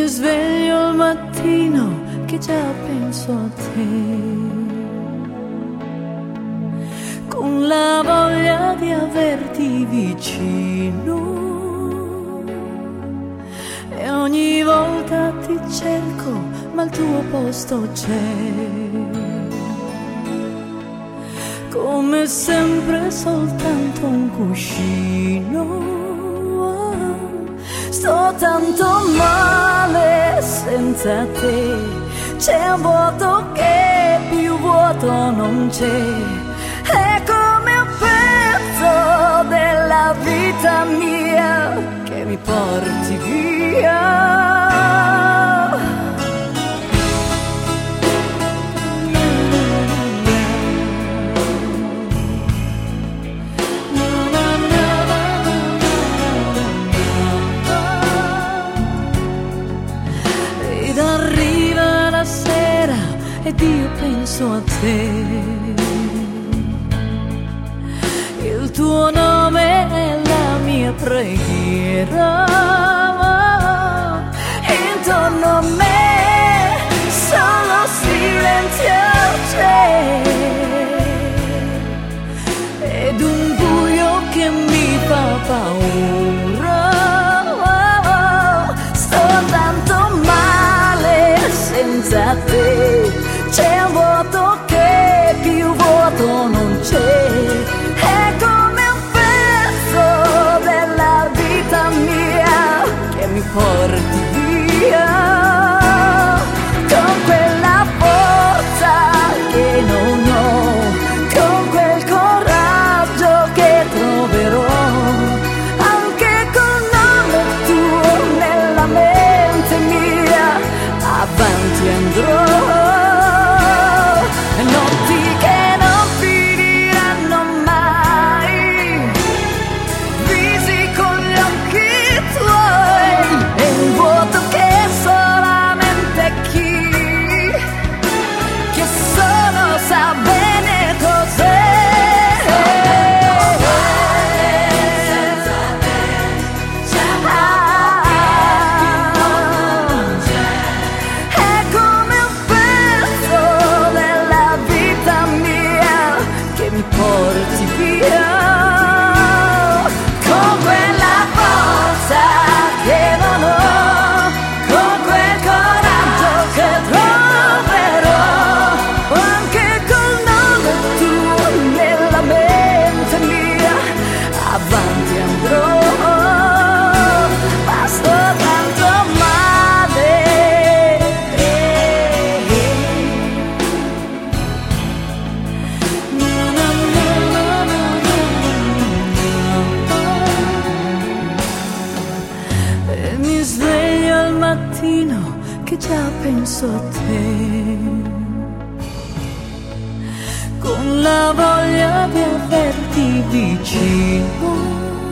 mi sveglio al mattino che già penso a te, con la voglia di averti vicino, e ogni volta ti cerco ma il tuo posto c'è, come sempre soltanto un cuscino. Sto tanto male senza te, c'è un vuoto che più vuoto non c'è, è come un pezzo della vita mia che mi porti via. Ed io penso a te, il tuo nome è la mia preghiera, intorno a me solo silenzio c'è, ed un buio che mi fa paura. Sto tanto male senza te, c'è un vuoto che più vuoto non c'è, è come un pezzo della vita mia che mi porti via, con quella forza che non ho, con quel coraggio che troverò, anche col nome tuo nella mente mia, avanti andrò. Che già penso a te, con la voglia di averti vicino,